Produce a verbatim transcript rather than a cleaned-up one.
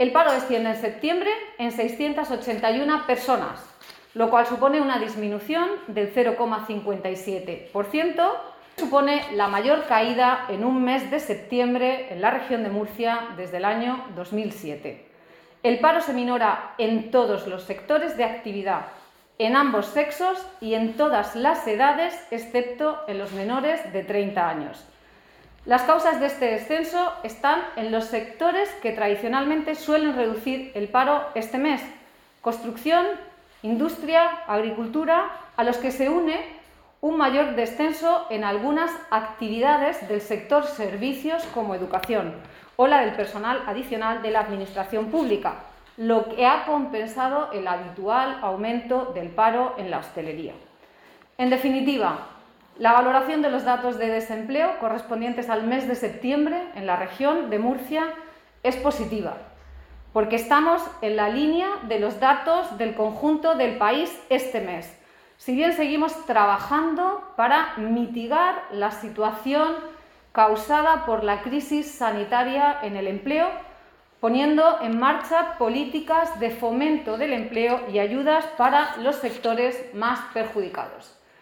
El paro desciende en septiembre en seiscientas ochenta y una personas, lo cual supone una disminución del cero coma cincuenta y siete por ciento. Supone la mayor caída en un mes de septiembre en la región de Murcia desde el año dos mil siete. El paro se minora en todos los sectores de actividad, en ambos sexos y en todas las edades, excepto en los menores de treinta años. Las causas de este descenso están en los sectores que tradicionalmente suelen reducir el paro este mes: construcción, industria, agricultura, a los que se une un mayor descenso en algunas actividades del sector servicios como educación o la del personal adicional de la administración pública, lo que ha compensado el habitual aumento del paro en la hostelería. En definitiva, la valoración de los datos de desempleo correspondientes al mes de septiembre en la región de Murcia es positiva, porque estamos en la línea de los datos del conjunto del país este mes, si bien seguimos trabajando para mitigar la situación causada por la crisis sanitaria en el empleo, poniendo en marcha políticas de fomento del empleo y ayudas para los sectores más perjudicados.